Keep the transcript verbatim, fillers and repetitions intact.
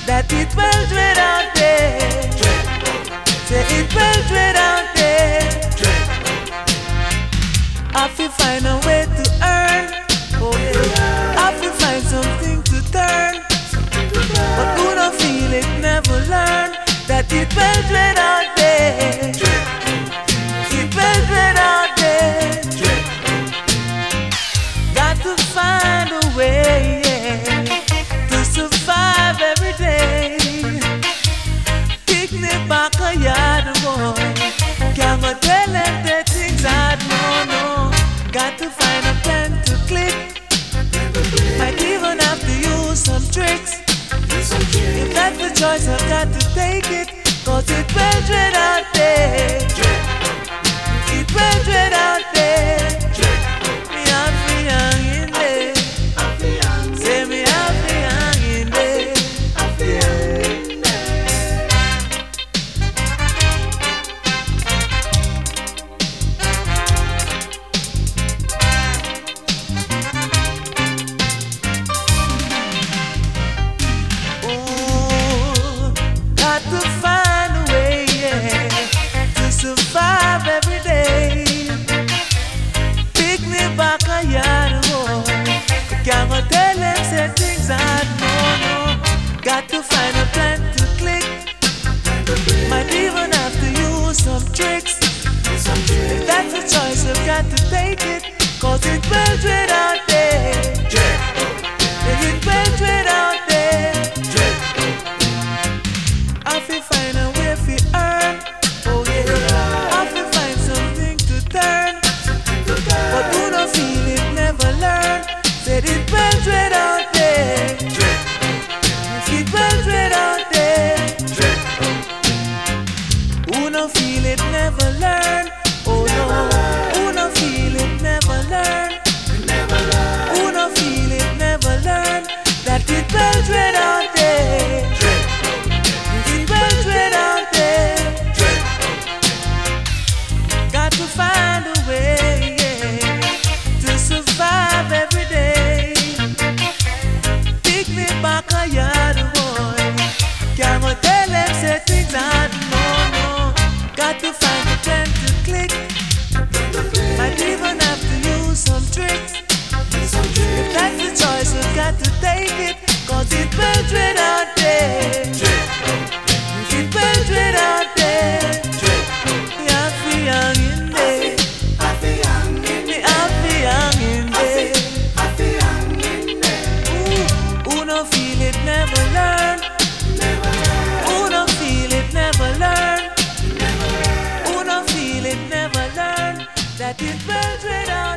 that it well dread out there. Say it well dread out there. I feel find a way to earn. Oh yeah. I feel find something to turn. But who don't feel it never learn that it well dread out there. It well dread out there. Got to find a way, yeah, to survive every day. Picnic back a yard boy. Can't go tell them that things hard, no, no. Got to find a plan to click. Might even have to use some tricks. If that's the choice, I've got to take it. Cause it well dread out there. It well dread out there. Me happy hanging there. Say me happy hanging there. Oh, got to find a way, yeah, to survive every day. Pick me back a yard, oh. Can't go tell them say things hard, no, no. Got to find a plan to click. Might even have to use some tricks. If that's a choice, I've got to take it. Cause it well dread out there. It well dread out there. I feel find a way to earn. Oh yeah. I feel find something to turn. But who don't feel it never learn. Said it well dread out there. It well dread out there. Who don't feel it never learn. Oh no. Who don't feel it never learn. Who don't feel it never learn. That it well dread out there. It well dread out there. Got to find a way, yeah, to survive every day. Pick me back a yard boy. Can't go tell them say things hard, no, no. Got to find a plan to click. Might even have to use some tricks. If that's the choice, we've got to take it. Cause it well dread out there. It well dread out there. Me happy hanging there. Me happy hanging there. Ooh, who don't feel it never learn. Who don't feel it never learn. Who don't feel it never learn. That it well dread out.